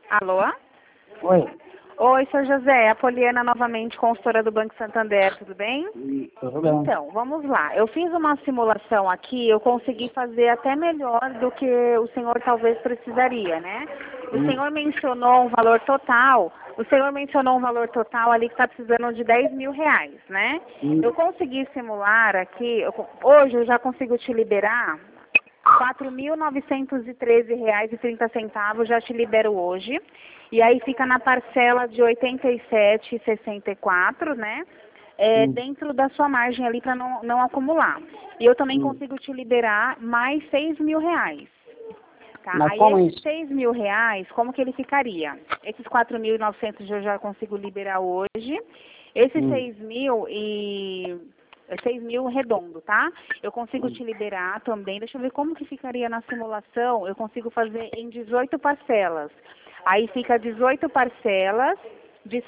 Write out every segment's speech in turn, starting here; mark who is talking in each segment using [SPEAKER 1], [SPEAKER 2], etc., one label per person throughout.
[SPEAKER 1] Alô?
[SPEAKER 2] Oi.
[SPEAKER 1] Oi, Sr. José, a Poliana novamente, consultora do Banco Santander, tudo bem?
[SPEAKER 2] Tudo bem.
[SPEAKER 1] Então, vamos lá. Eu fiz uma simulação aqui, eu consegui fazer até melhor do que o senhor talvez precisaria, né? O senhor mencionou um valor total, ali que está precisando de R$ 10.000, né? Eu consegui simular aqui, hoje eu já consigo te liberar R$ 4.913,30, já te libero hoje. E aí fica na parcela de R$ 87,64, né? Dentro da sua margem ali para não acumular. E eu também consigo te liberar mais R$ 6.000. Tá?
[SPEAKER 2] Mas
[SPEAKER 1] Aí
[SPEAKER 2] como
[SPEAKER 1] esses
[SPEAKER 2] isso?
[SPEAKER 1] R$ 6.000, como que ele ficaria? Esses 4.900 eu já consigo liberar hoje. Esses 6.000 redondo, tá? Eu consigo te liberar também. Deixa eu ver como que ficaria na simulação. Eu consigo fazer em 18 parcelas. Aí fica 18 parcelas de R$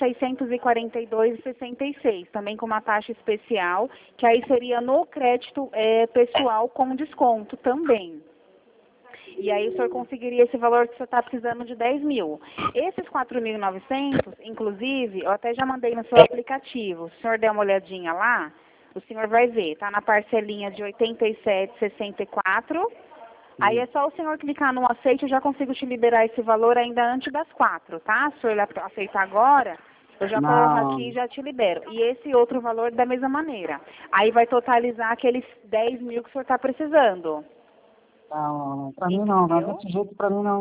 [SPEAKER 1] 642,66, também com uma taxa especial, que aí seria no crédito pessoal com desconto também. E aí o senhor conseguiria esse valor que o senhor está precisando de 10.000. Esses 4.900, inclusive, eu até já mandei no seu aplicativo. Se o senhor der uma olhadinha lá, o senhor vai ver. Está na parcelinha de R$ 87,64. Aí é só o senhor clicar no aceite, eu já consigo te liberar esse valor ainda antes das 4, tá? Se o senhor aceitar agora, eu já coloco aqui e já te libero. E esse outro valor da mesma maneira. Aí vai totalizar aqueles 10.000 que o senhor está precisando.
[SPEAKER 2] Não, pra mim não.
[SPEAKER 1] Entendeu?
[SPEAKER 2] Desse jeito pra mim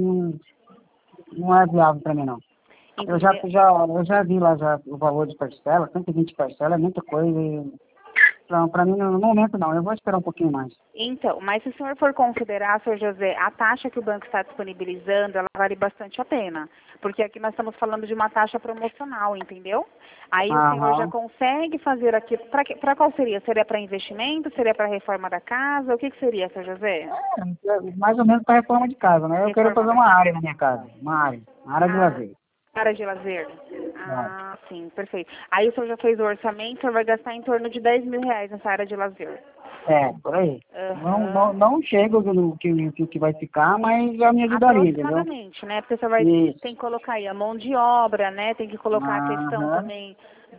[SPEAKER 2] não é viável pra mim não. Eu já vi lá já o valor de parcela, 120 parcelas, é muita coisa. Pra mim no momento não, eu vou esperar um pouquinho mais.
[SPEAKER 1] Então, mas se o senhor for considerar, senhor José, a taxa que o banco está disponibilizando, ela vale bastante a pena. Porque aqui nós estamos falando de uma taxa promocional, entendeu? Aí o senhor já consegue fazer aqui. Para qual seria? Seria para investimento? Seria para reforma da casa? O que seria, senhor José?
[SPEAKER 2] Mais ou menos para reforma de casa, né? Eu quero fazer uma área na minha casa, uma área de lazer.
[SPEAKER 1] Área de lazer? Ah, sim, perfeito. Aí o senhor já fez o orçamento, o senhor vai gastar em torno de R$ 10.000 nessa área de lazer.
[SPEAKER 2] Por aí. Não chega o que vai ficar, mas já me ajudaria, entendeu?
[SPEAKER 1] Aproximadamente, né? Porque você tem que colocar aí a mão de obra, né? Tem que colocar a questão também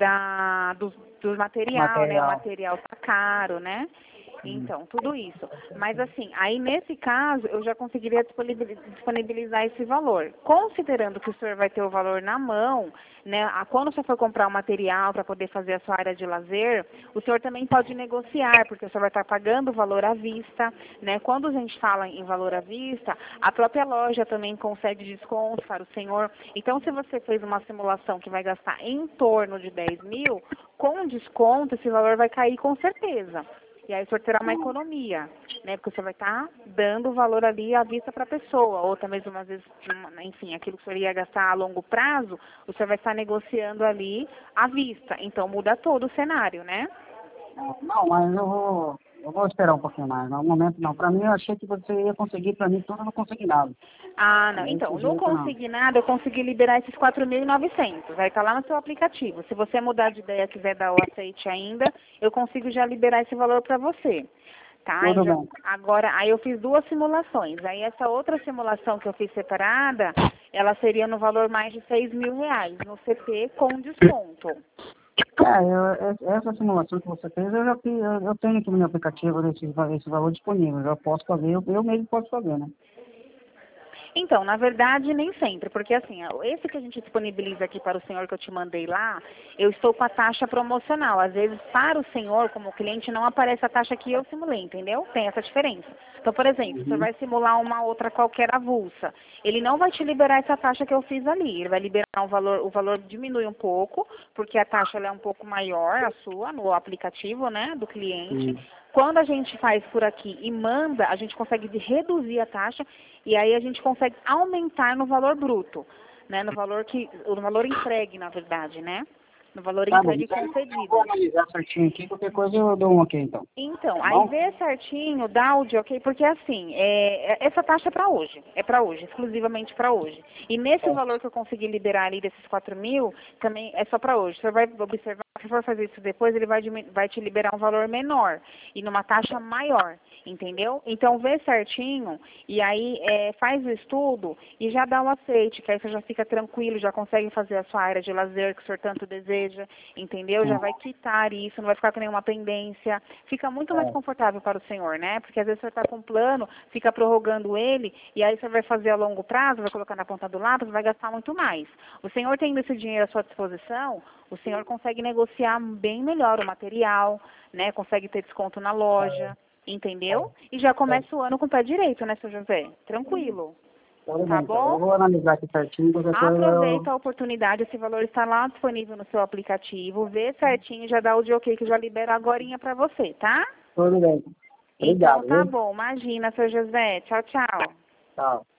[SPEAKER 1] do material, né? O material tá caro, né? Então, tudo isso. Mas assim, aí nesse caso, eu já conseguiria disponibilizar esse valor. Considerando que o senhor vai ter o valor na mão, né? Quando você for comprar o material para poder fazer a sua área de lazer, o senhor também pode negociar, porque o senhor vai estar pagando o valor à vista, né? Quando a gente fala em valor à vista, a própria loja também concede desconto para o senhor. Então, se você fez uma simulação que vai gastar em torno de 10.000, com desconto, esse valor vai cair com certeza. E aí o senhor terá uma economia, né? Porque você vai estar dando o valor ali à vista para a pessoa. Ou também, às vezes, enfim, aquilo que o senhor ia gastar a longo prazo, o senhor vai estar negociando ali à vista. Então, muda todo o cenário, né?
[SPEAKER 2] Não, mas eu vou esperar um pouquinho mais. No momento não. Para mim, eu achei que você ia conseguir, para mim, tudo eu não consegui nada.
[SPEAKER 1] Ah, não. Então, no consignado, eu consegui liberar esses 4.900. Vai estar lá no seu aplicativo. Se você mudar de ideia, quiser dar o aceite ainda, eu consigo já liberar esse valor para você. Tá? Agora, aí eu fiz 2 simulações. Aí essa outra simulação que eu fiz separada, ela seria no valor mais de R$ 6.000, no CP com desconto.
[SPEAKER 2] Essa simulação que você fez, eu tenho aqui no meu aplicativo esse valor disponível. Eu posso fazer, eu mesmo posso fazer, né?
[SPEAKER 1] Então, na verdade, nem sempre, porque assim, esse que a gente disponibiliza aqui para o senhor que eu te mandei lá, eu estou com a taxa promocional. Às vezes, para o senhor, como cliente, não aparece a taxa que eu simulei, entendeu? Tem essa diferença. Então, por exemplo, você vai simular uma outra qualquer avulsa. Ele não vai te liberar essa taxa que eu fiz ali. Ele vai liberar o valor diminui um pouco, porque a taxa ela é um pouco maior, a sua, no aplicativo, né, do cliente. Quando a gente faz por aqui e manda, a gente consegue reduzir a taxa e aí a gente consegue aumentar no valor bruto, né? No valor entregue, na verdade, né? No valor entregue concedido.
[SPEAKER 2] Eu vou analisar certinho aqui, qualquer coisa eu dou um ok, então.
[SPEAKER 1] Então, aí vê certinho, dá o de ok, porque assim, essa taxa é para hoje, exclusivamente para hoje. E nesse valor que eu consegui liberar ali desses 4.000, também é só para hoje. Você vai observar Se for fazer isso depois, ele vai te liberar um valor menor e numa taxa maior, entendeu? Então, vê certinho e aí faz o estudo e já dá o aceite, que aí você já fica tranquilo, já consegue fazer a sua área de lazer que o senhor tanto deseja, entendeu? Já vai quitar isso, não vai ficar com nenhuma pendência. Fica muito mais confortável para o senhor, né? Porque às vezes o senhor está com um plano, fica prorrogando ele e aí você vai fazer a longo prazo, vai colocar na ponta do lápis, vai gastar muito mais. O senhor tendo esse dinheiro à sua disposição, o senhor consegue negociar bem melhor o material, né? Consegue ter desconto na loja, entendeu? E já começa o ano com o pé direito, né, seu José? Tranquilo. Tá bom?
[SPEAKER 2] Eu vou analisar aqui certinho.
[SPEAKER 1] Aproveita a oportunidade, esse valor está lá disponível no seu aplicativo, vê certinho, já dá o de ok que já libera agorinha para você, tá?
[SPEAKER 2] Tudo bem. Obrigado.
[SPEAKER 1] Então tá bom, imagina, seu José. Tchau, tchau.
[SPEAKER 2] Tchau.